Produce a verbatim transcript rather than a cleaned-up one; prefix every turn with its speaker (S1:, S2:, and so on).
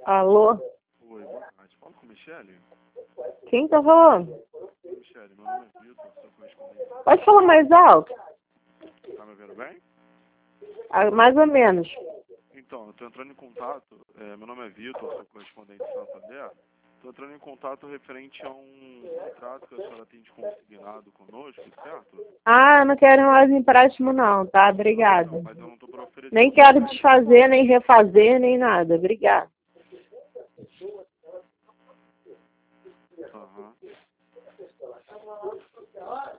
S1: Alô?
S2: Oi, boa tarde. Fala com a Michele?
S1: Quem tá falando?
S2: Michele, meu nome é Vitor, sou correspondente.
S1: Pode falar mais alto?
S2: Tá me ouvindo bem?
S1: Ah, mais ou menos.
S2: Então, eu tô entrando em contato, é, meu nome é Vitor, sou correspondente de Santander. Tô entrando em contato referente a um contrato que a senhora tem de consignado conosco, certo?
S1: Ah, não quero mais empréstimo não, tá? Obrigada.
S2: Não, mas eu não tô para oferecer.
S1: Nem quero desfazer, nem refazer, nem nada. Obrigada.
S2: Aham.